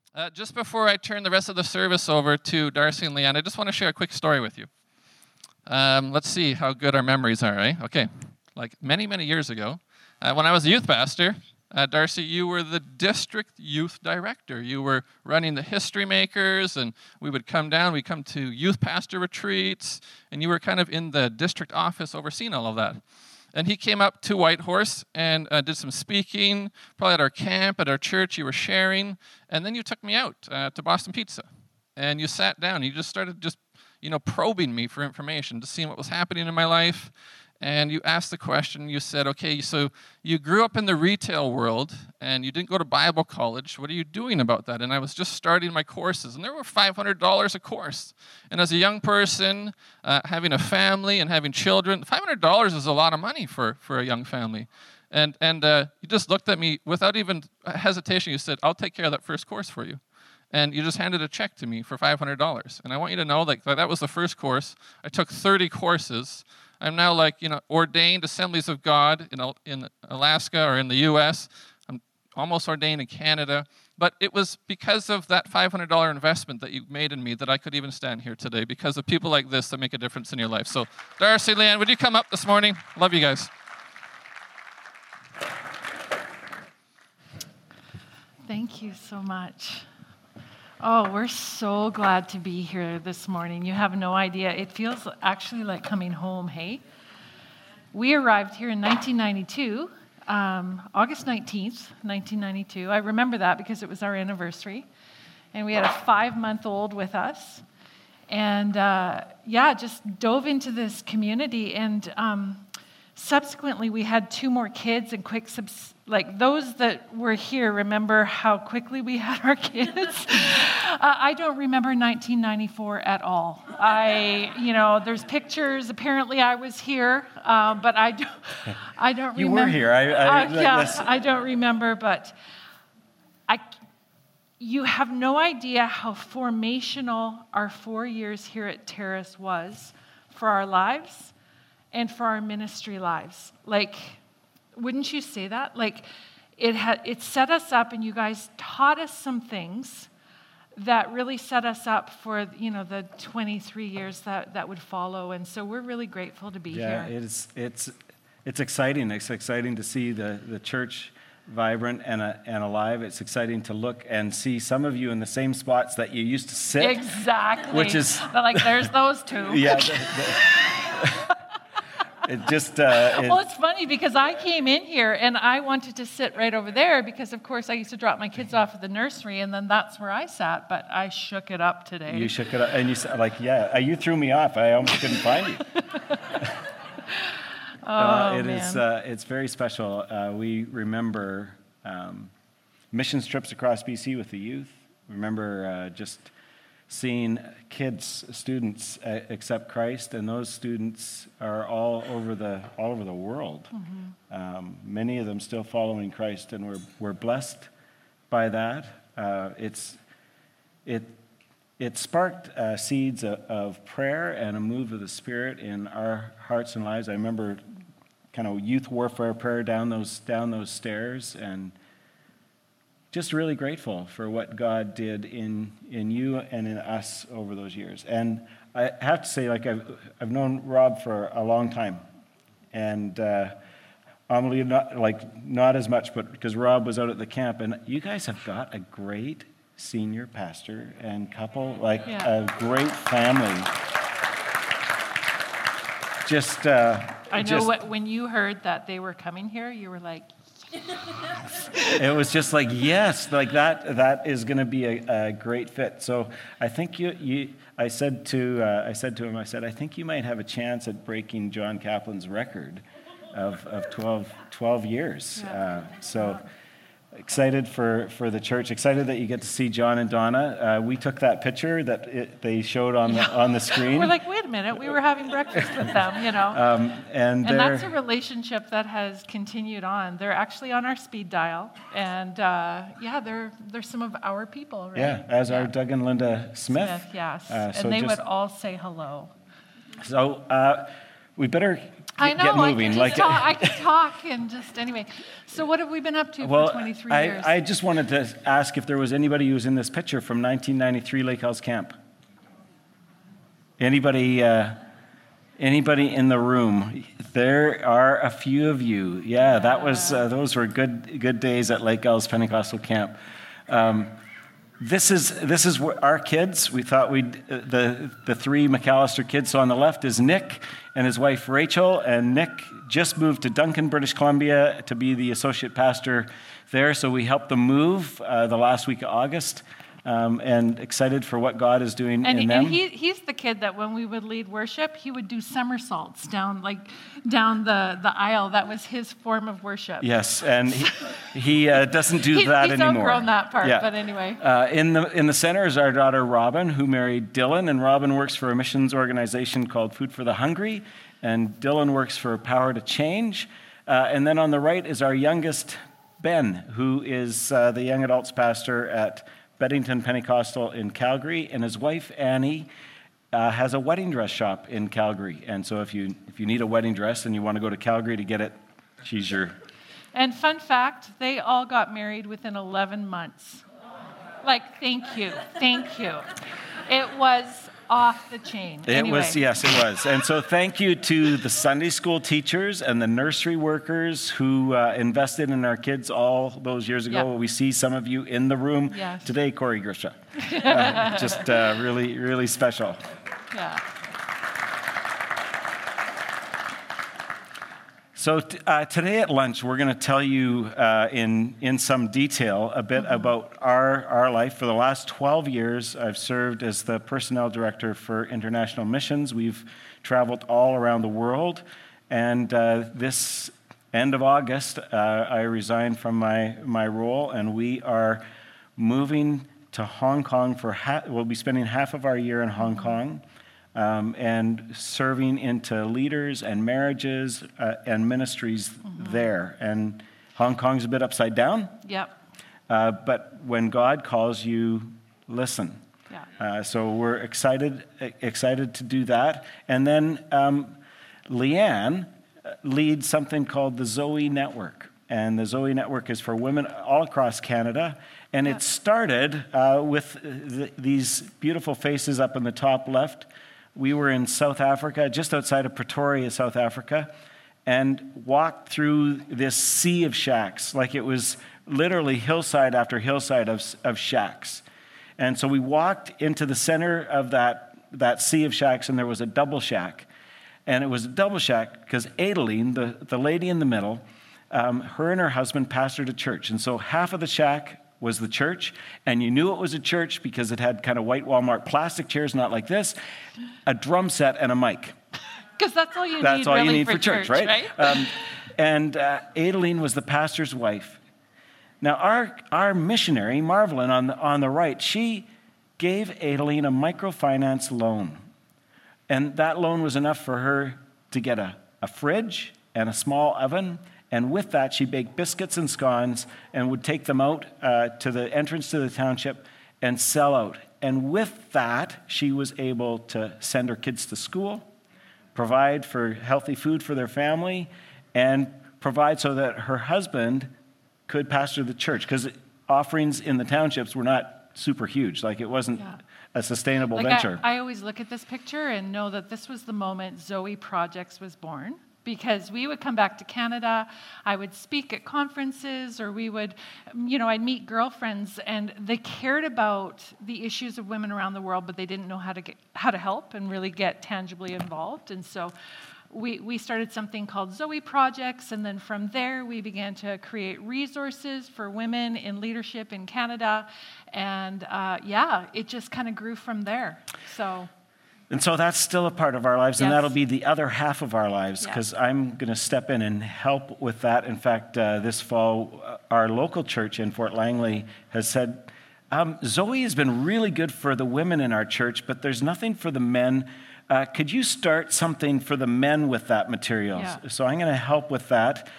Just before I turn the rest of the service over to Darcy and Leanne, I just want to share a quick story with you. Let's see how good our memories are, eh? Okay. Like many, many years ago, when I was a youth pastor, Darcy, you were the district youth director. You were running the History Makers, and we would come down, we'd come to youth pastor retreats, and you were kind of in the district office overseeing all of that. And he came up to Whitehorse and did some speaking, probably at our camp, at our church. You were sharing, and then you took me out to Boston Pizza, and you sat down. You just started probing me for information, just seeing what was happening in my life. And you asked the question. You said, "Okay, so you grew up in the retail world, and you didn't go to Bible college. What are you doing about that?" And I was just starting my courses, and they were $500 a course. And as a young person, having a family and having children, $500 is a lot of money for a young family. And you just looked at me without even hesitation. You said, "I'll take care of that first course for you." And you just handed a check to me for $500. And I want you to know that was the first course. I took 30 courses. I'm now ordained Assemblies of God in Alaska or in the U.S. I'm almost ordained in Canada. But it was because of that $500 investment that you made in me that I could even stand here today, because of people like this that make a difference in your life. So, Darcy, Leanne, would you come up this morning? Love you guys. Thank you so much. Oh, we're so glad to be here this morning. You have no idea. It feels actually like coming home, hey? We arrived here in 1992, August 19th, 1992. I remember that because it was our anniversary. And we had a 5-month-old with us. And just dove into this community. And subsequently, we had 2 more kids and those that were here remember how quickly we had our kids. I don't remember 1994 at all. There's pictures. Apparently, I was here, but I don't remember. You were here. I don't remember, but you have no idea how formational our 4 years here at Terrace was for our lives and for our ministry lives. Wouldn't you say that? It set us up, and you guys taught us some things that really set us up for the 23 years that would follow. And so we're really grateful to be here. Yeah, it's exciting. It's exciting to see the church vibrant and alive. It's exciting to look and see some of you in the same spots that you used to sit. Exactly. Which is there's those 2. Yeah. It just... well, it's funny because I came in here and I wanted to sit right over there because, of course, I used to drop my kids off at the nursery, and then that's where I sat, but I shook it up today. You shook it up, and you said, you threw me off. I almost couldn't find you. Man. It's very special. We remember missions trips across BC with the youth. Remember just seeing students accept Christ, and those students are all over the world. Mm-hmm. Many of them still following Christ, and we're blessed by that. It sparked seeds of prayer and a move of the Spirit in our hearts and lives. I remember kind of youth warfare prayer down those stairs, and just really grateful for what God did in you and in us over those years. And I have to say, I've known Rob for a long time, and Amelie not as much, but because Rob was out at the camp, and you guys have got a great senior pastor and couple, a great family. When you heard that they were coming here, you were like, it was just yes, that is going to be a great fit. So I think I said to him, I think you might have a chance at breaking John Kaplan's record of 12 years. Yeah. Excited for the church. Excited that you get to see John and Donna. We took that picture that they showed on the screen. We're like, wait a minute, we were having breakfast with them, And that's a relationship that has continued on. They're actually on our speed dial, and they're some of our people, right? Yeah, as are Doug and Linda Smith. Yes, and they would all say hello. So we better I know, get moving. I can talk and just, anyway. So what have we been up to for 23 years? I just wanted to ask if there was anybody who was in this picture from 1993 Lake House Camp. Anybody in the room? There are a few of you. Yeah, that was those were good days at Lake Ells Pentecostal Camp. This is our kids. We thought the three McAllister kids. So on the left is Nick and his wife Rachel, and Nick just moved to Duncan, British Columbia, to be the associate pastor there. So we helped them move the last week of August. And excited for what God is doing in them. And he's the kid that when we would lead worship, he would do somersaults down the aisle. That was his form of worship. Yes, and he doesn't do that he's anymore. He's outgrown that part, but anyway. In the center is our daughter Robin, who married Dylan, and Robin works for a missions organization called Food for the Hungry, and Dylan works for Power to Change. And then on the right is our youngest, Ben, who is the young adults pastor at Beddington Pentecostal in Calgary, and his wife Annie has a wedding dress shop in Calgary. And so if you need a wedding dress and you want to go to Calgary to get it, she's your. And fun fact, they all got married within 11 months. Thank you. It was off the chain. Anyway. It was. And so thank you to the Sunday school teachers and the nursery workers who invested in our kids all those years ago. Yep. We see some of you in the room today, Corey Grisha. Just really, really special. Yeah. So today at lunch, we're going to tell you in some detail a bit about our life. For the last 12 years, I've served as the personnel director for international missions. We've traveled all around the world. And this end of August, I resigned from my role, and we are moving to Hong Kong we'll be spending half of our year in Hong Kong. And serving into leaders and marriages and ministries there. And Hong Kong's a bit upside down. Yep. But when God calls you, listen. Yeah. So we're excited to do that. And then Leanne leads something called the Zoe Network. And the Zoe Network is for women all across Canada. And it started with these beautiful faces up in the top left. We were in South Africa, just outside of Pretoria, South Africa, and walked through this sea of shacks, like it was literally hillside after hillside of shacks. And so we walked into the center of that sea of shacks, and there was a double shack. And it was a double shack because Adeline, the lady in the middle, her and her husband pastored a church. And so half of the shack was the church, and you knew it was a church because it had kind of white Walmart plastic chairs, not like this, a drum set, and a mic. Because that's all you need. That's all really you need for church, right? And Adeline was the pastor's wife. Now, our missionary, Marvelyn, on the right, she gave Adeline a microfinance loan, and that loan was enough for her to get a fridge and a small oven. And with that, she baked biscuits and scones and would take them out to the entrance to the township and sell out. And with that, she was able to send her kids to school, provide for healthy food for their family, and provide so that her husband could pastor the church. Because offerings in the townships were not super huge. Like, it wasn't a sustainable venture. I always look at this picture and know that this was the moment Zoe Projects was born. Because we would come back to Canada, I would speak at conferences, or we would, I'd meet girlfriends, and they cared about the issues of women around the world, but they didn't know how to help and really get tangibly involved. And so we started something called Zoe Projects, and then from there we began to create resources for women in leadership in Canada, and it just kind of grew from there. And so that's still a part of our lives, and Yes. that'll be the other half of our lives, because I'm going to step in and help with that. In fact, this fall, our local church in Fort Langley has said, Zoe has been really good for the women in our church, but there's nothing for the men. Could you start something for the men with that material? Yeah. So I'm going to help with that.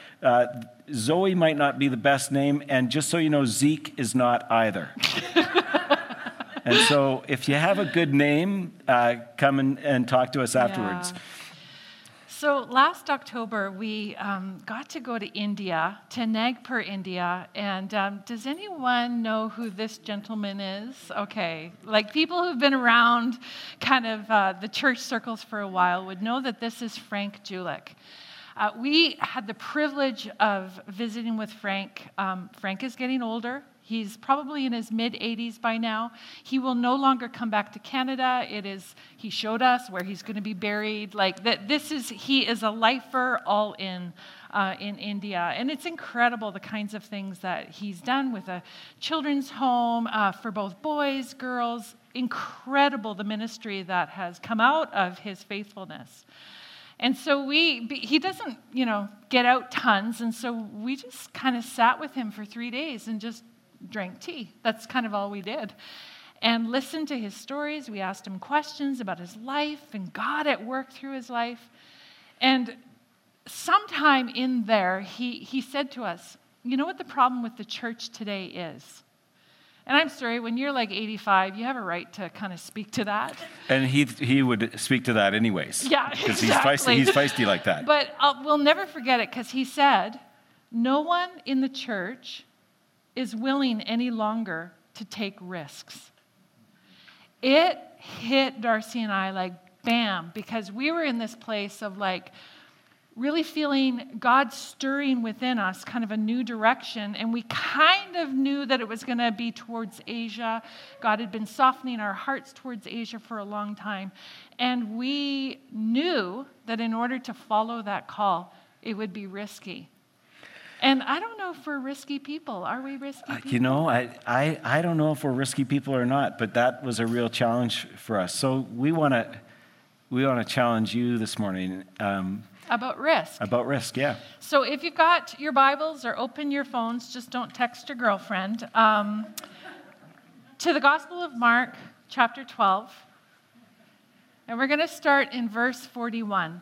Zoe might not be the best name, and just so you know, Zeke is not either. And so if you have a good name, come and talk to us afterwards. Yeah. So last October, we got to go to India, to Nagpur, India. And does anyone know who this gentleman is? Okay. Like people who've been around kind of the church circles for a while would know that this is Frank Julik. We had the privilege of visiting with Frank. Frank is getting older. He's probably in his mid-80s by now. He will no longer come back to Canada. He showed us where he's going to be buried. Like that, he is a lifer all in India. And it's incredible the kinds of things that he's done with a children's home for both boys, girls. Incredible the ministry that has come out of his faithfulness. And so he doesn't, get out tons. And so we just kind of sat with him for 3 days and just drank tea. That's kind of all we did. And listened to his stories. We asked him questions about his life and God at work through his life. And sometime in there, he said to us, you know what the problem with the church today is? And I'm sorry, when you're like 85, you have a right to kind of speak to that. And he would speak to that anyways. Yeah, because exactly. he's feisty like that. But we'll never forget it because he said, no one in the church is willing any longer to take risks. It hit Darcy and I like bam, because we were in this place of like really feeling God stirring within us kind of a new direction, and we kind of knew that it was going to be towards Asia. God had been softening our hearts towards Asia for a long time, and we knew that in order to follow that call, it would be risky. And I don't know if we're risky people. Are we risky people? I don't know if we're risky people or not, but that was a real challenge for us. So we want to challenge you this morning. About risk. About risk, yeah. So if you've got your Bibles or open your phones, just don't text your girlfriend, to the Gospel of Mark, chapter 12. And we're going to start in verse 41.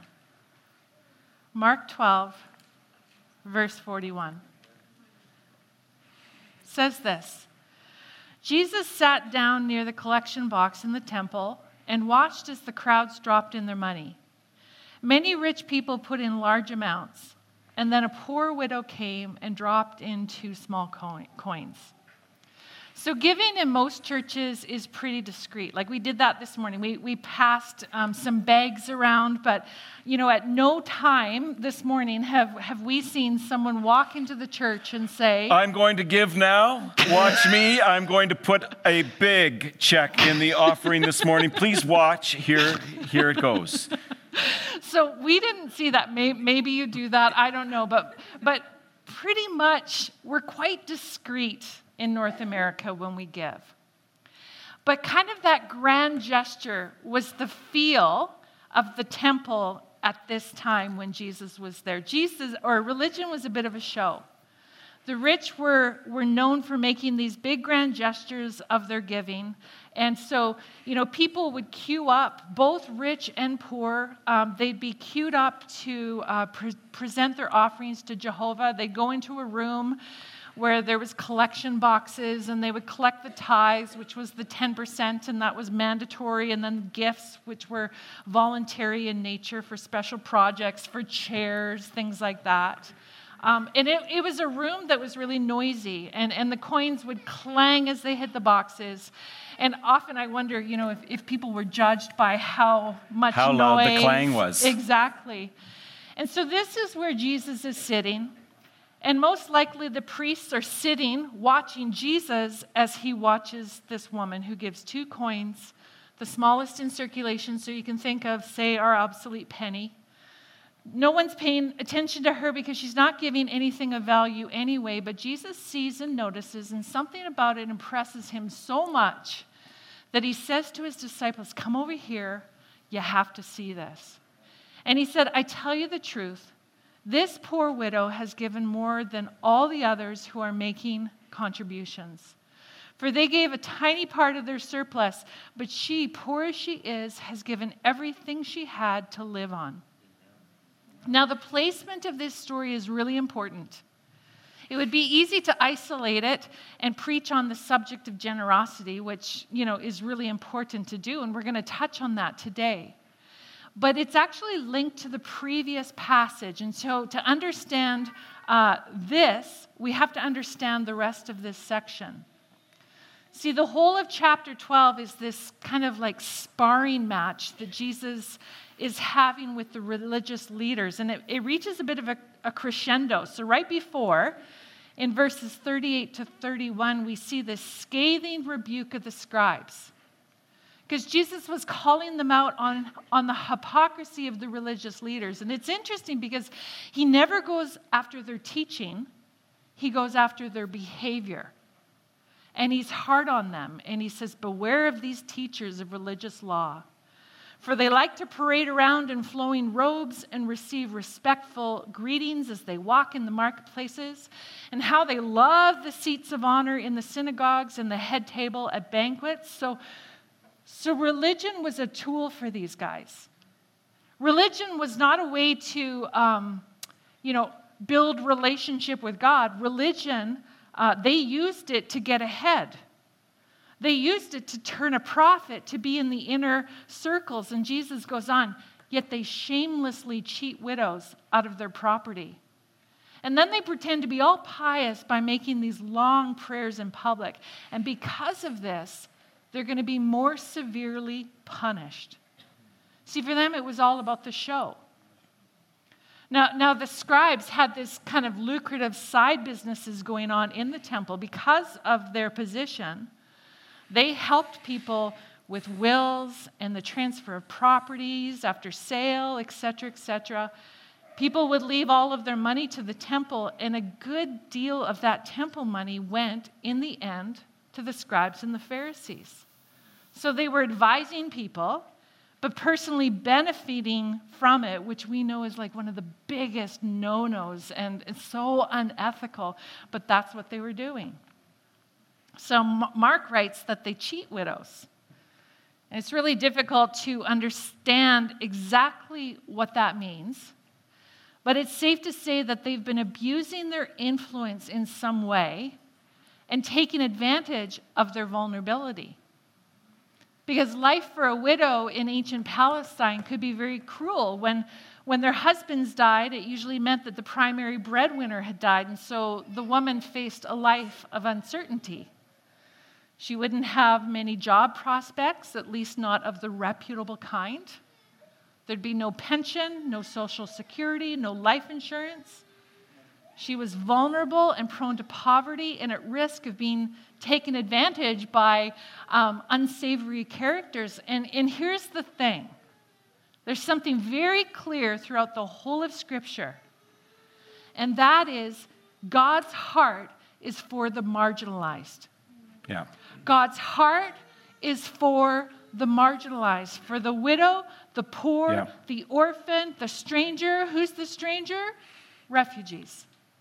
Mark 12, verse 41. It says this: Jesus sat down near the collection box in the temple and watched as the crowds dropped in their money. Many rich people put in large amounts, and then a poor widow came and dropped in 2 small coins. So giving in most churches is pretty discreet. Like we did that this morning. We passed some bags around, but at no time this morning have we seen someone walk into the church and say, I'm going to give now. Watch me. I'm going to put a big check in the offering this morning. Please watch. Here it goes. So we didn't see that. Maybe you do that. I don't know. But pretty much we're quite discreet in North America when we give. But kind of that grand gesture was the feel of the temple at this time when Jesus was there. Religion was a bit of a show. The rich were known for making these big grand gestures of their giving. And so, people would queue up, both rich and poor. They'd be queued up to present their offerings to Jehovah. They'd go into a room where there was collection boxes, and they would collect the tithes, which was the 10%, and that was mandatory, and then gifts, which were voluntary in nature for special projects, for chairs, things like that. And it was a room that was really noisy, and the coins would clang as they hit the boxes. And often I wonder, if people were judged by how much noise. How loud the clang was. Exactly. And so this is where Jesus is sitting. And most likely the priests are sitting, watching Jesus as he watches this woman who gives 2 coins, the smallest in circulation, so you can think of, say, our obsolete penny. No one's paying attention to her because she's not giving anything of value anyway, but Jesus sees and notices, and something about it impresses him so much that he says to his disciples, come over here, you have to see this. And he said, I tell you the truth, this poor widow has given more than all the others who are making contributions. For they gave a tiny part of their surplus, but she, poor as she is, has given everything she had to live on. Now, the placement of this story is really important. It would be easy to isolate it and preach on the subject of generosity, which, is really important to do, and we're going to touch on that today. but it's actually linked to the previous passage. And so to understand this, we have to understand the rest of this section. See, the whole of chapter 12 is this kind of like sparring match that Jesus is having with the religious leaders. And it reaches a bit of a crescendo. So right before, in verses 38 to 31, we see this scathing rebuke of the scribes. Because Jesus was calling them out on the hypocrisy of the religious leaders. And it's interesting because he never goes after their teaching. He goes after their behavior. And he's hard on them. And he says, beware of these teachers of religious law. For they like to parade around in flowing robes and receive respectful greetings as they walk in the marketplaces, and how they love the seats of honor in the synagogues and the head table at banquets. So religion was a tool for these guys. Religion was not a way to, build relationship with God. Religion, they used it to get ahead. They used it to turn a profit, to be in the inner circles. And Jesus goes on, yet they shamelessly cheat widows out of their property. And then they pretend to be all pious by making these long prayers in public. And because of this, they're going to be more severely punished. See, for them, it was all about the show. Now, the scribes had this kind of lucrative side businesses going on in the temple because of their position. They helped people with wills and the transfer of properties after sale, etc., etc. People would leave all of their money to the temple, and a good deal of that temple money went, in the end, to the scribes and the Pharisees. So they were advising people, but personally benefiting from it, which we know is like one of the biggest no-nos, and it's so unethical, but that's what they were doing. So Mark writes that they cheat widows. And it's really difficult to understand exactly what that means. But it's safe to say that they've been abusing their influence in some way and taking advantage of their vulnerability. Because life for a widow in ancient Palestine could be very cruel. When their husbands died, it usually meant that the primary breadwinner had died, and so the woman faced a life of uncertainty. She wouldn't have many job prospects, at least not of the reputable kind. There'd be no pension, no social security, no life insurance. She was vulnerable and prone to poverty and at risk of being taken advantage by unsavory characters. And here's the thing. There's something very clear throughout the whole of Scripture. And that is God's heart is for the marginalized. Yeah. God's heart is for the marginalized, for the widow, the poor, the orphan, the stranger. Who's the stranger? Refugees.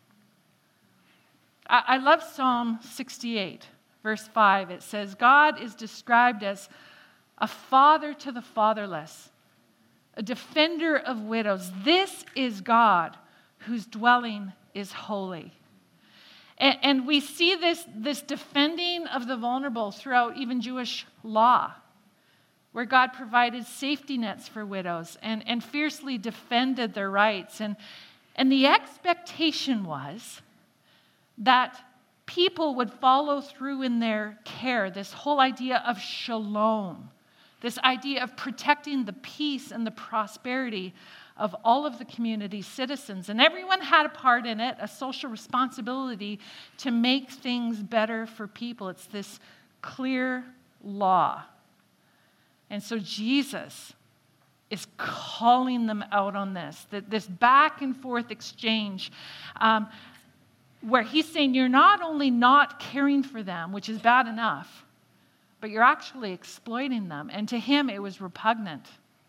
I love Psalm 68, verse 5. It says, God is described as a father to the fatherless, a defender of widows. This is God whose dwelling is holy. And we see this defending of the vulnerable throughout even Jewish law, where God provided safety nets for widows and fiercely defended their rights. And the expectation was that people would follow through in their care, this whole idea of shalom, this idea of protecting the peace and the prosperity of all of the community's citizens. And everyone had a part in it, a social responsibility to make things better for people. It's this clear law. And so Jesus is calling them out on this back and forth exchange, where he's saying you're not only not caring for them, which is bad enough, but you're actually exploiting them. And to him, it was repugnant.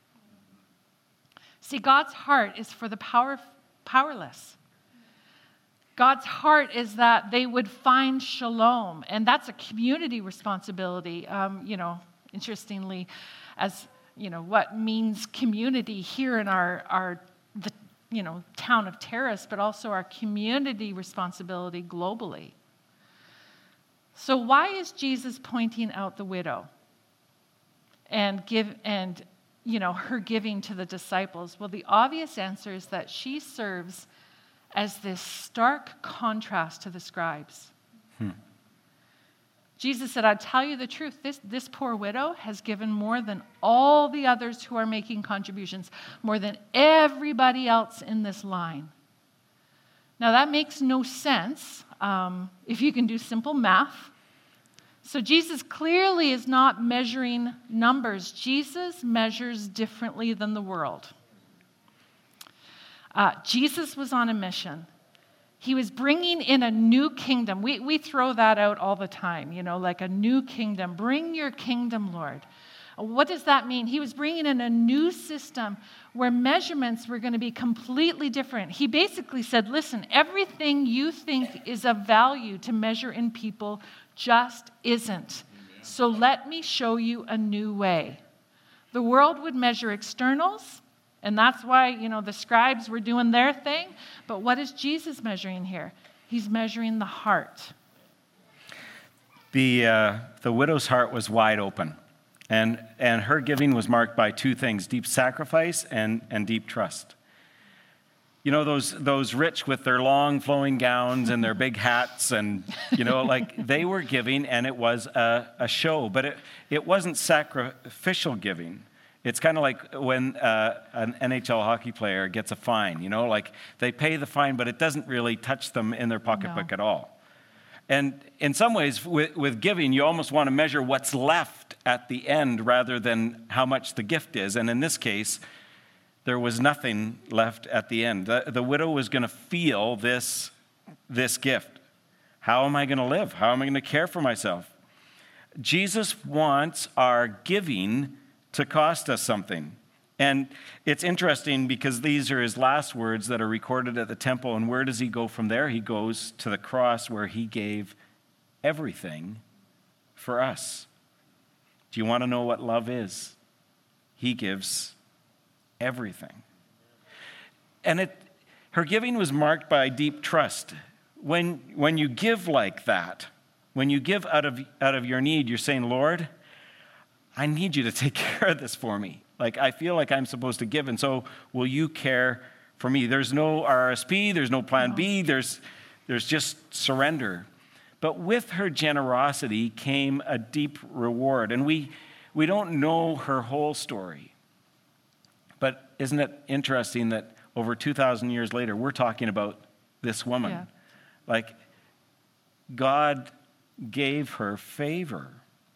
See, God's heart is for the powerless. God's heart is that they would find shalom, and that's a community responsibility. Interestingly, as what means community here in the town of Terrace, but also our community responsibility globally. So why is Jesus pointing out the widow and her giving to the disciples? Well, the obvious answer is that she serves as this stark contrast to the scribes. Jesus said, I tell you the truth, this poor widow has given more than all the others who are making contributions, more than everybody else in this line. Now, that makes no sense if you can do simple math. So Jesus clearly is not measuring numbers. Jesus measures differently than the world. Jesus was on a mission. He was bringing in a new kingdom. We throw that out all the time, like a new kingdom. Bring your kingdom, Lord. What does that mean? He was bringing in a new system where measurements were going to be completely different. He basically said, listen, everything you think is of value to measure in people just isn't. So let me show you a new way. The world would measure externals, and that's why, the scribes were doing their thing. But what is Jesus measuring here? He's measuring the heart. The widow's heart was wide open. And her giving was marked by two things, deep sacrifice and deep trust. Those rich with their long flowing gowns and their big hats and, they were giving and it was a show. But it wasn't sacrificial giving. It's kind of like when an NHL hockey player gets a fine, they pay the fine, but it doesn't really touch them in their pocketbook at all. And in some ways, with giving, you almost want to measure what's left at the end rather than how much the gift is. And in this case, there was nothing left at the end. The widow was going to feel this gift. How am I going to live? How am I going to care for myself? Jesus wants our giving to cost us something. And it's interesting because these are his last words that are recorded at the temple. And where does he go from there? He goes to the cross where he gave everything for us. Do you want to know what love is? He gives everything. And her giving was marked by deep trust. When you give like that, when you give out of your need, you're saying, Lord, I need you to take care of this for me. I feel like I'm supposed to give, and so will you care for me? There's no RSP, there's no plan B, there's just surrender. But with her generosity came a deep reward, and we don't know her whole story. But isn't it interesting that over 2,000 years later, we're talking about this woman? Yeah. God gave her favor.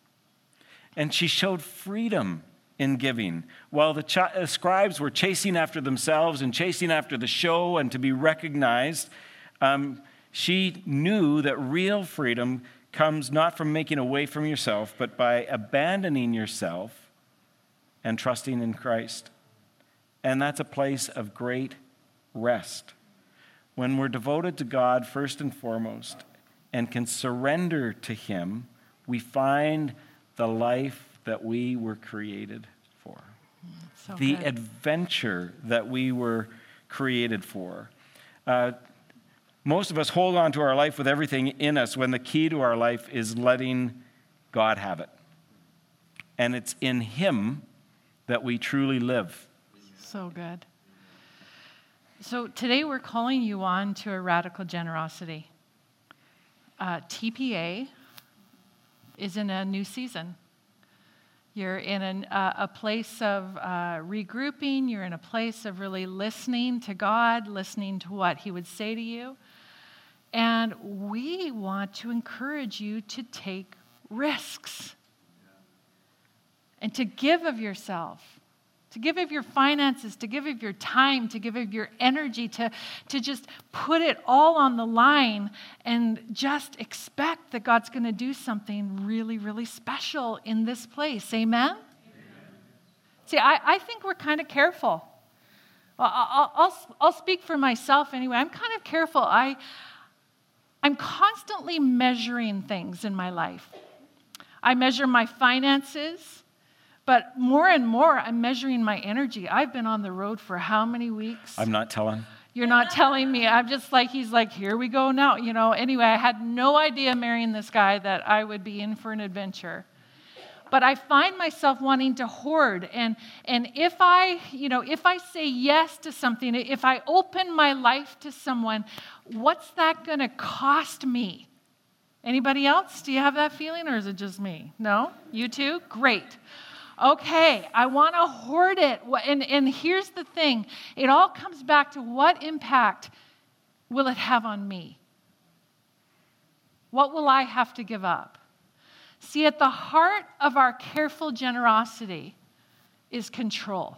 And she showed freedom in giving. While the scribes were chasing after themselves and chasing after the show and to be recognized, she knew that real freedom comes not from making away from yourself, but by abandoning yourself and trusting in Christ. And that's a place of great rest. When we're devoted to God first and foremost and can surrender to him, we find the life that we were created for. So the good. Adventure that we were created for. Most of us hold on to our life with everything in us when the key to our life is letting God have it. And it's in him that we truly live. So good. So today we're calling you on to a radical generosity. TPA is in a new season. You're in a place of regrouping. You're in a place of really listening to God, listening to what he would say to you. And we want to encourage you to take risks and to give of yourself, to give of your finances, to give of your time, to give of your energy, to just put it all on the line and just expect that God's going to do something really, really special in this place. Amen? See, I think we're kind of careful. I'll speak for myself anyway. I'm kind of careful. I'm constantly measuring things in my life. I measure my finances, but more and more, I'm measuring my energy. I've been on the road for how many weeks? I'm not telling. You're not telling me. I'm just like, he's like, here we go now. Anyway, I had no idea marrying this guy that I would be in for an adventure. But I find myself wanting to hoard. And if I say yes to something, if I open my life to someone, what's that going to cost me? Anybody else? Do you have that feeling, or is it just me? No? You too? Great. Okay, I want to hoard it. And here's the thing. It all comes back to what impact will it have on me? What will I have to give up? See, at the heart of our careful generosity is control.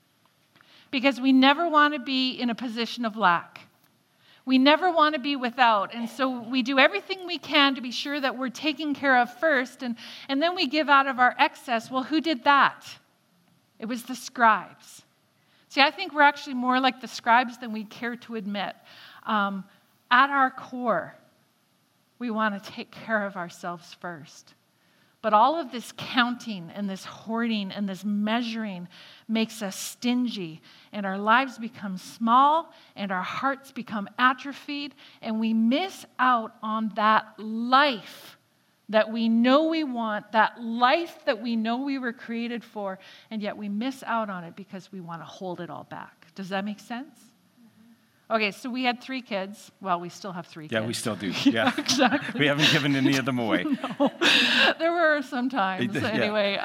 Because we never want to be in a position of lack. We never want to be without. And so we do everything we can to be sure that we're taken care of first. And then we give out of our excess. Well, who did that? It was the scribes. See, I think we're actually more like the scribes than we care to admit. At our core, we want to take care of ourselves first. But all of this counting and this hoarding and this measuring makes us stingy, and our lives become small, and our hearts become atrophied, and we miss out on that life that we know we want, that life that we know we were created for, and yet we miss out on it because we want to hold it all back. Does that make sense? Okay, so we had 3 kids. Well, we still have 3 kids. Yeah, we still do. Yeah, exactly. We haven't given any of them away. No, there were some times. Yeah. Anyway,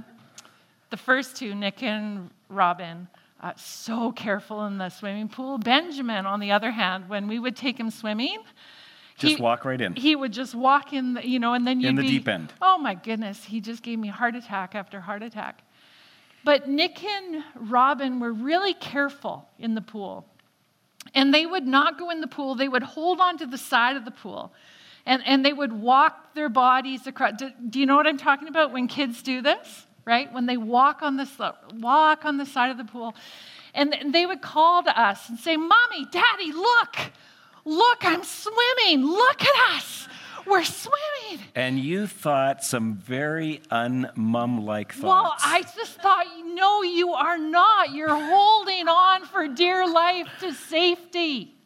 the first 2, Nick and Robin, so careful in the swimming pool. Benjamin, on the other hand, when we would take him swimming, Just walk right in. He would just walk in, and then you'd in the deep end. Oh my goodness, he just gave me heart attack after heart attack. But Nick and Robin were really careful in the pool. And they would not go in the pool. They would hold on to the side of the pool. And they would walk their bodies across. Do you know what I'm talking about when kids do this? Right? When they walk on the side of the pool. And they would call to us and say, Mommy, Daddy, look. Look, I'm swimming. Look at us. We're swimming. And you thought some very un-mum-like thoughts. Well, I just thought, no, you are not. You're holding on for dear life to safety.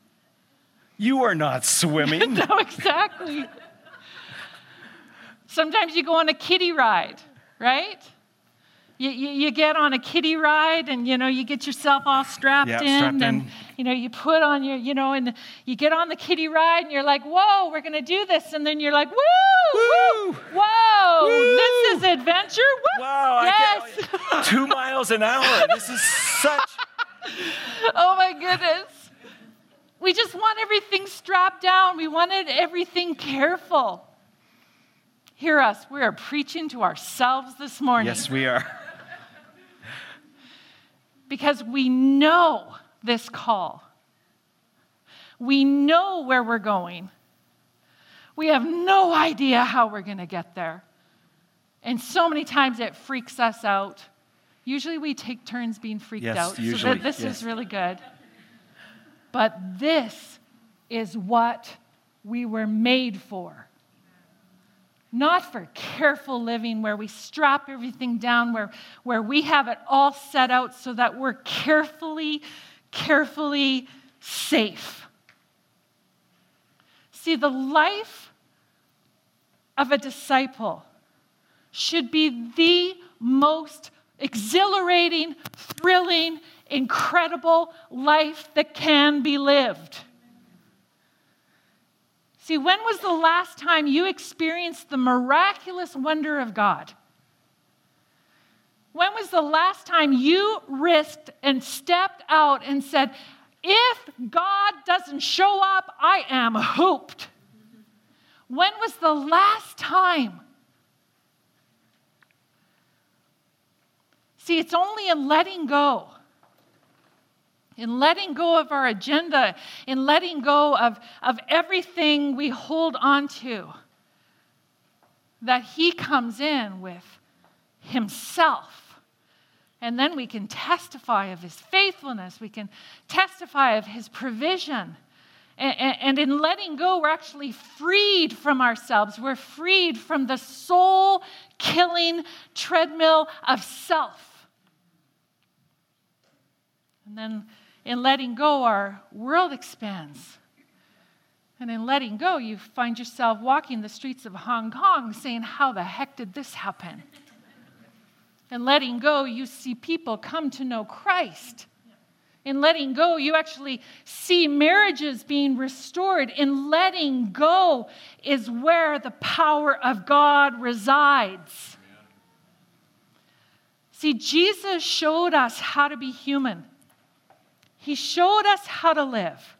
You are not swimming. No, exactly. Sometimes you go on a kiddie ride, right? You get on a kiddie ride and, you get yourself all strapped in. And, you put on your, and you get on the kiddie ride and you're like, whoa, we're going to do this. And then you're like, woo, woo, whoa, woo. This is adventure. Woo. Wow, yes. 2 miles an hour. This is such. Oh, my goodness. We just want everything strapped down. We wanted everything careful. Hear us. We are preaching to ourselves this morning. Yes, we are. Because we know this call. We know where we're going. We have no idea how we're going to get there. And so many times it freaks us out. Usually we take turns being freaked out. Usually, so this is really good. But this is what we were made for. Not for careful living where we strap everything down, where we have it all set out so that we're carefully safe. See, the life of a disciple should be the most exhilarating, thrilling, incredible life that can be lived. See, when was the last time you experienced the miraculous wonder of God? When was the last time you risked and stepped out and said, if God doesn't show up, I am hooped? When was the last time? See, it's only in letting go. In letting go of our agenda, in letting go of everything we hold on to, that He comes in with Himself. And then we can testify of His faithfulness. We can testify of His provision. And in letting go, we're actually freed from ourselves. We're freed from the soul-killing treadmill of self. And then in letting go, our world expands. And in letting go, you find yourself walking the streets of Hong Kong saying, how the heck did this happen? In letting go, you see people come to know Christ. In letting go, you actually see marriages being restored. In letting go is where the power of God resides. See, Jesus showed us how to be human. He showed us how to live.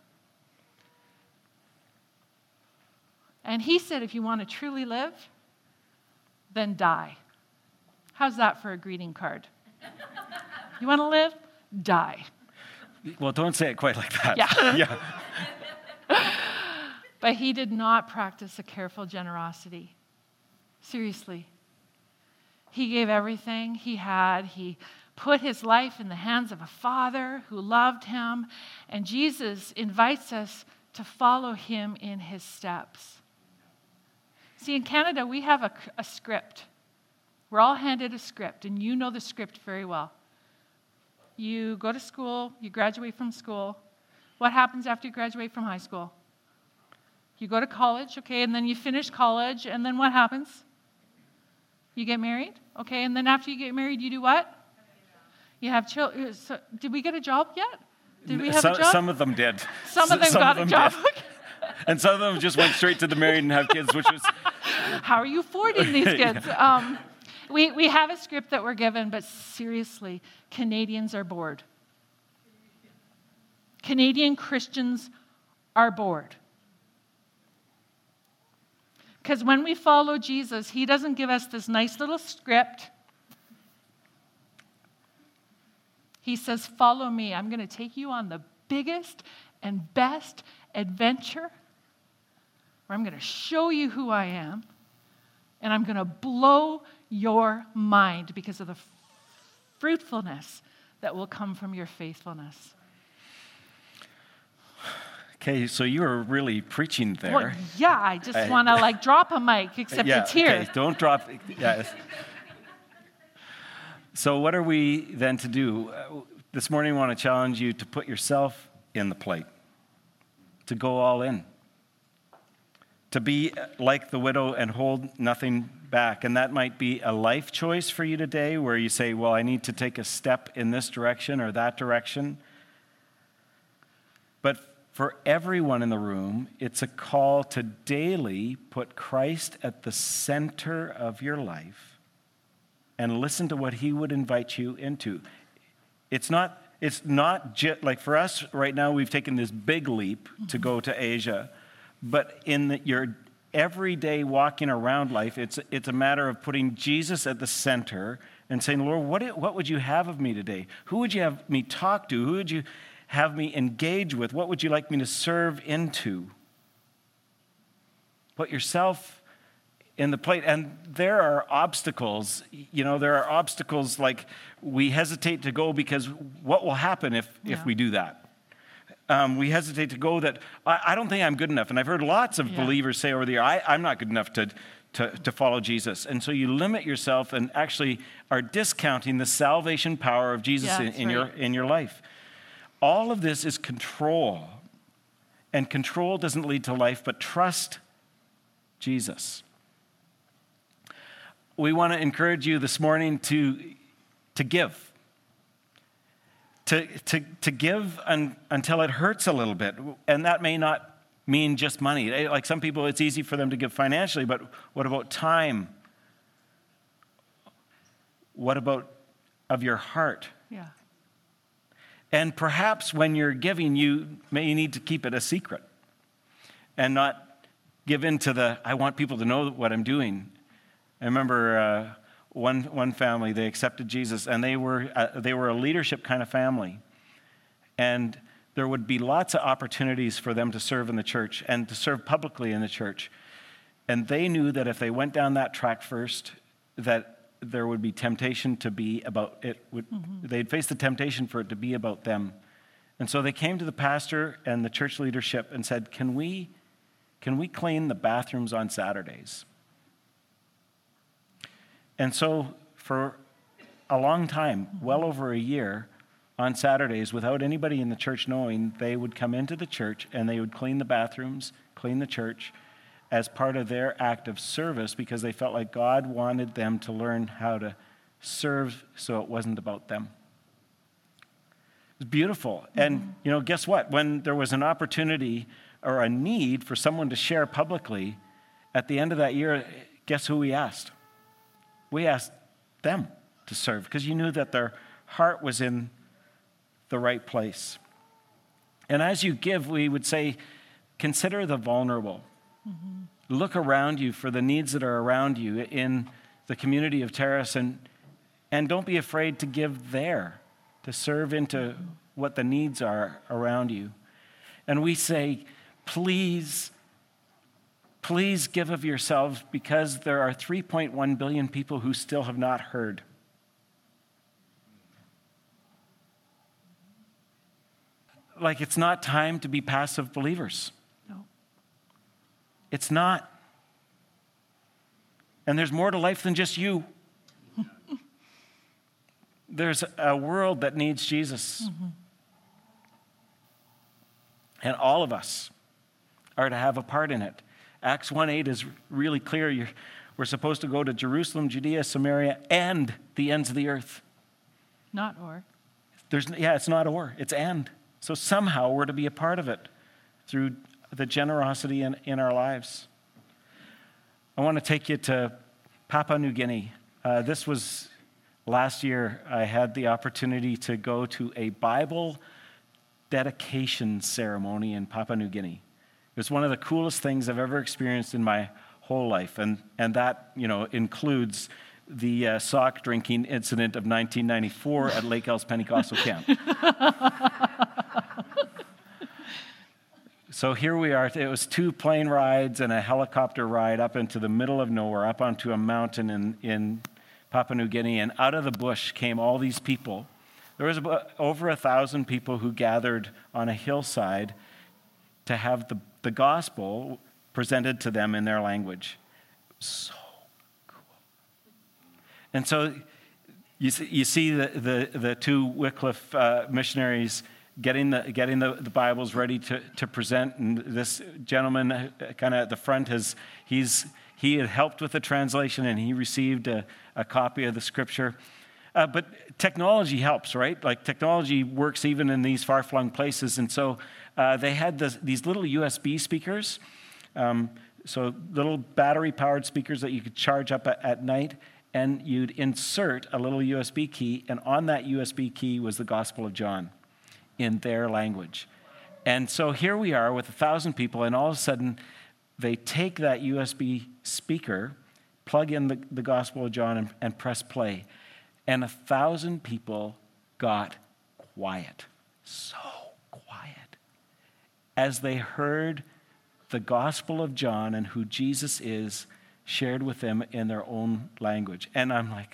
And he said, if you want to truly live, then die. How's that for a greeting card? You want to live? Die. Well, don't say it quite like that. Yeah. But he did not practice a careful generosity. Seriously. He gave everything he had. He put his life in the hands of a Father who loved him. And Jesus invites us to follow him in his steps. See, in Canada, we have a script. We're all handed a script, and you know the script very well. You go to school, you graduate from school. What happens after you graduate from high school? You go to college, okay, and then you finish college, and then what happens? You get married, okay, and then after you get married, you do what? You have children. So, did we get a job yet? Did we have a job? Some of them did. Some of them got a job. And some of them just went straight to the married and have kids, which was... How are you affording these kids? We have a script that we're given, but seriously, Canadians are bored. Canadian Christians are bored. Because when we follow Jesus, he doesn't give us this nice little script. He says, follow me. I'm going to take you on the biggest and best adventure where I'm going to show you who I am, and I'm going to blow your mind because of the fruitfulness that will come from your faithfulness. Okay, so you were really preaching there. Well, yeah, I just want to drop a mic, except it's here. Okay, don't drop. Yeah. So what are we then to do? This morning I want to challenge you to put yourself in the plate, to go all in, to be like the widow and hold nothing back. And that might be a life choice for you today where you say, well, I need to take a step in this direction or that direction. But for everyone in the room, it's a call to daily put Christ at the center of your life and listen to what he would invite you into. It's not just like for us right now, we've taken this big leap to go to Asia, but in your everyday walking around life, it's a matter of putting Jesus at the center and saying, Lord, what would you have of me today? Who would you have me talk to? Who would you have me engage with? What would you like me to serve into? Put yourself in the plate. And there are obstacles. There are obstacles like we hesitate to go because what will happen if we do that? We hesitate to go that I don't think I'm good enough. And I've heard lots of believers say over the year, I'm not good enough to follow Jesus. And so you limit yourself and actually are discounting the salvation power of Jesus in your life. All of this is control. And control doesn't lead to life, but trust Jesus. We want to encourage you this morning to give. To give until it hurts a little bit. And that may not mean just money. Like some people, it's easy for them to give financially, but what about time? What about of your heart? Yeah. And perhaps when you're giving, you may need to keep it a secret and not give in to I want people to know what I'm doing. I remember one family, they accepted Jesus, and they were a leadership kind of family. And there would be lots of opportunities for them to serve in the church and to serve publicly in the church. And they knew that if they went down that track first, that there would be temptation to be about it. They'd face the temptation for it to be about them. And so they came to the pastor and the church leadership and said, can we clean the bathrooms on Saturdays? And so for a long time, well over a year, on Saturdays, without anybody in the church knowing, they would come into the church and they would clean the bathrooms, clean the church, as part of their act of service because they felt like God wanted them to learn how to serve so it wasn't about them. It was beautiful. And, guess what? When there was an opportunity or a need for someone to share publicly, at the end of that year, guess who we asked? We asked them to serve because you knew that their heart was in the right place. And as you give, we would say, consider the vulnerable. Look around you for the needs that are around you in the community of Terrace, and don't be afraid to give there, to serve into what the needs are around you. And we say, please give of yourselves, because there are 3.1 billion people who still have not heard. Like, it's not time to be passive believers. No. It's not. And there's more to life than just you. There's a world that needs Jesus. And all of us are to have a part in it. Acts 1:8 is really clear. We're supposed to go to Jerusalem, Judea, Samaria, and the ends of the earth. Not or. It's not or, it's and. So somehow we're to be a part of it through the generosity in our lives. I want to take you to Papua New Guinea. This was last year. I had the opportunity to go to a Bible dedication ceremony in Papua New Guinea. It was one of the coolest things I've ever experienced in my whole life, and that includes the sock drinking incident of 1994 at Lake Ellis Pentecostal Camp. So here we are. It was 2 plane rides and a helicopter ride up into the middle of nowhere, up onto a mountain in Papua New Guinea, and out of the bush came all these people. There was over 1,000 people who gathered on a hillside to have the gospel presented to them in their language. So cool. And so you see the 2 Wycliffe missionaries getting the Bibles ready to present, and this gentleman kind of at the front he had helped with the translation, and he received a copy of the scripture. But technology helps, right? Like, technology works even in these far-flung places. And so they had these little USB speakers, so little battery-powered speakers that you could charge up at night, and you'd insert a little USB key, and on that USB key was the Gospel of John in their language. And so here we are with 1,000 people, and all of a sudden they take that USB speaker, plug in the Gospel of John, and press play. And 1,000 people got quiet, so quiet, as they heard the Gospel of John and who Jesus is shared with them in their own language. And I'm like,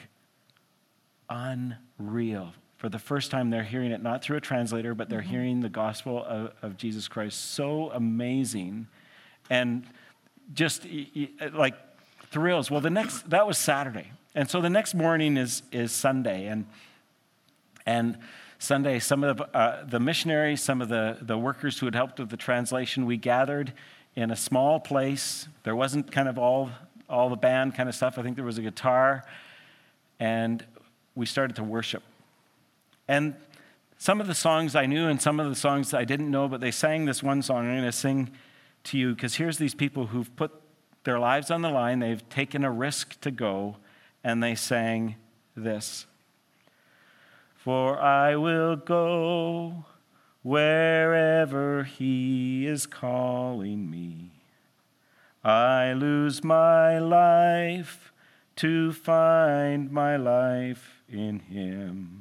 unreal. For the first time, they're hearing it not through a translator, but they're hearing the gospel of Jesus Christ. So amazing. And just like thrills. Well, that was Saturday. And so the next morning is Sunday. And Sunday, some of the missionaries, some of the workers who had helped with the translation, we gathered in a small place. There wasn't kind of all the band kind of stuff. I think there was a guitar. And we started to worship. And some of the songs I knew and some of the songs I didn't know, but they sang this one song. I'm going to sing to you, because here's these people who've put their lives on the line. They've taken a risk to go, and they sang this. For I will go wherever he is calling me. I lose my life to find my life in him.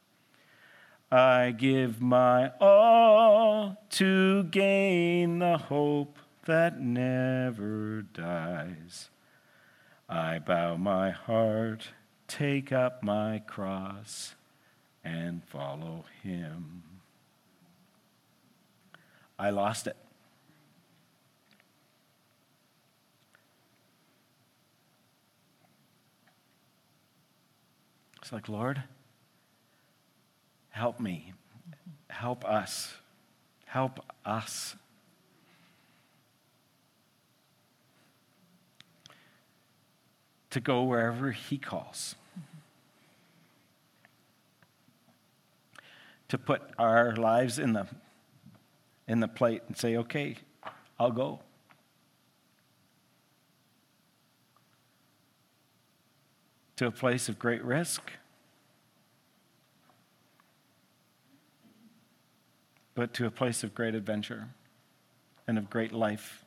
I give my all to gain the hope that never dies. I bow my heart, take up my cross, and follow him. I lost it. It's like, Lord, help me. Help us. Help us. To go wherever he calls. to put our lives in the plate and say, okay, I'll go. To a place of great risk, but to a place of great adventure and of great life.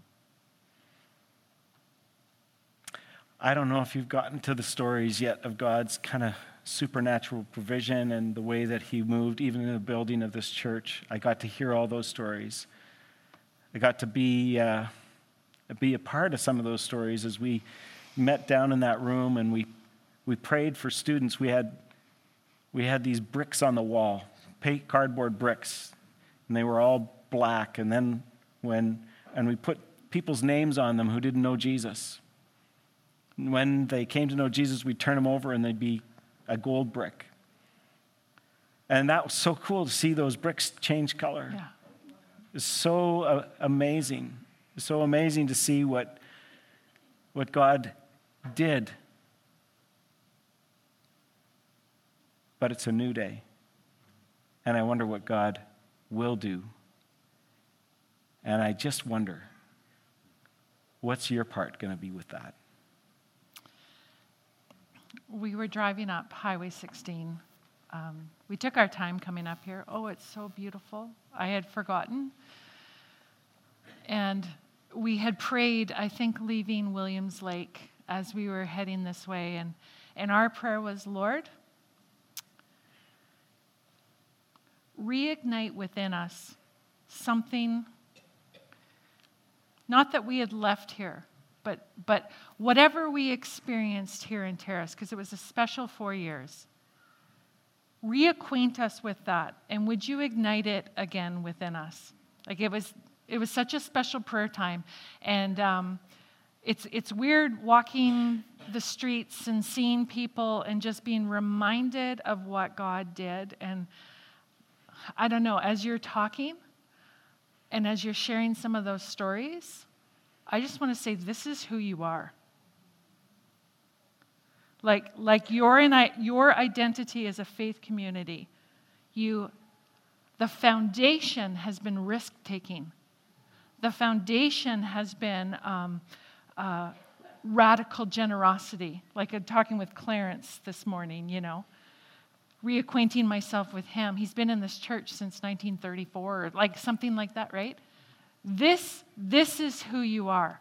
I don't know if you've gotten to the stories yet of God's kind of supernatural provision and the way that he moved even in the building of this church. I got to hear all those stories. I got to be a part of some of those stories as we met down in that room and we prayed for students. We had these bricks on the wall, cardboard bricks, and they were all black. And then we put people's names on them who didn't know Jesus. When they came to know Jesus, we'd turn them over and they'd be a gold brick. And that was so cool to see those bricks change color. Yeah. It's so amazing. It's so amazing to see what God did. But it's a new day. And I wonder what God will do. And I just wonder, what's your part going to be with that? We were driving up Highway 16. We took our time coming up here. Oh, it's so beautiful. I had forgotten. And we had prayed, I think, leaving Williams Lake as we were heading this way. And our prayer was, Lord, reignite within us something, not that we had left here, but whatever we experienced here in Terrace, because it was a special 4 years, reacquaint us with that, and would you ignite it again within us? Like it was such a special prayer time, and it's weird walking the streets and seeing people and just being reminded of what God did. And I don't know, as you're talking and as you're sharing some of those stories, I just want to say this is who you are. Like your identity as a faith community, the foundation has been risk-taking. The foundation has been radical generosity. Like I'm talking with Clarence this morning, reacquainting myself with him. He's been in this church since 1934, or like something like that, right? This is who you are.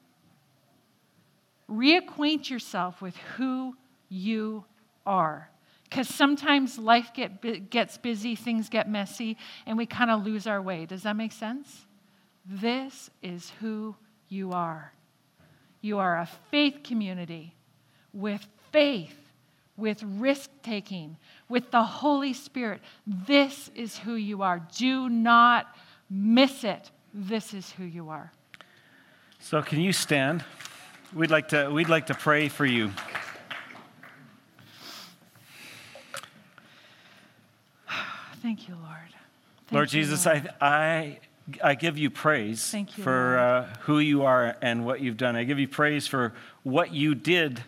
Reacquaint yourself with who you are. Because sometimes life gets busy, things get messy, and we kind of lose our way. Does that make sense? This is who you are. You are a faith community with faith, with risk-taking, with the Holy Spirit. This is who you are. Do not miss it. This is who you are. So can you stand? We'd like to pray for you. Thank you, Lord. Lord Jesus, I give you praise for who you are and what you've done. I give you praise for what you did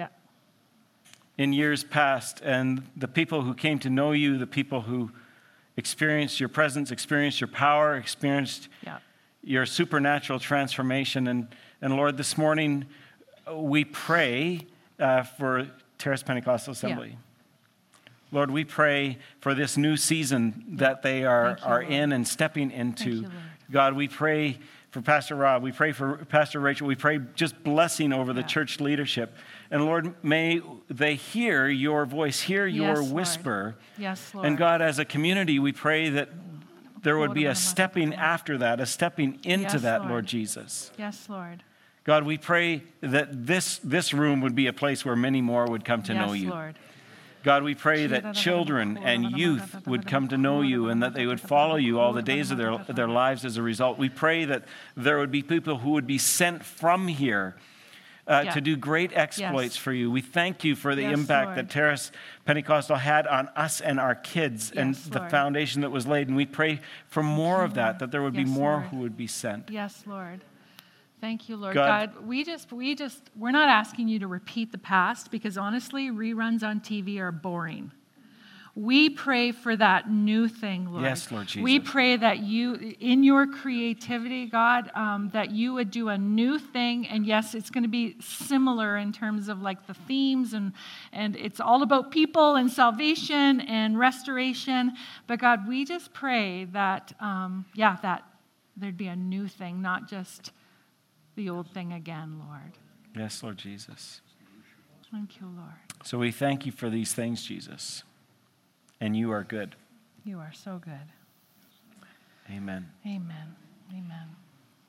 in years past, and the people who came to know you, the people who experienced your presence, experienced your power, experienced your supernatural transformation. And Lord, this morning we pray for Terrace Pentecostal Assembly. Yeah. Lord, we pray for this new season that they are in and stepping into. You, God, we pray for Pastor Rob. We pray for Pastor Rachel. We pray just blessing over the church leadership. And Lord, may they hear your voice, hear your whisper. Lord. Yes, Lord. And God, as a community, we pray that there would be a stepping after that, a stepping into that, Lord Jesus. Yes, Lord. God, we pray that this room would be a place where many more would come to know you. Yes, Lord. God, we pray that children and youth would come to know you and that they would follow you all the days of their lives as a result. We pray that there would be people who would be sent from here to do great exploits for you. We thank you for the impact that Terrace Pentecostal had on us and our kids and the foundation that was laid. And we pray for more of that there would be more who would be sent. Yes, Lord. Thank you, Lord. God, we're not asking you to repeat the past because honestly, reruns on TV are boring. We pray for that new thing, Lord. Yes, Lord Jesus. We pray that you, in your creativity, God, that you would do a new thing. And yes, it's going to be similar in terms of like the themes, and it's all about people and salvation and restoration. But God, we just pray that, that there'd be a new thing, not just the old thing again, Lord. Yes, Lord Jesus. Thank you, Lord. So we thank you for these things, Jesus. And you are good. You are so good. Amen. Amen. Amen.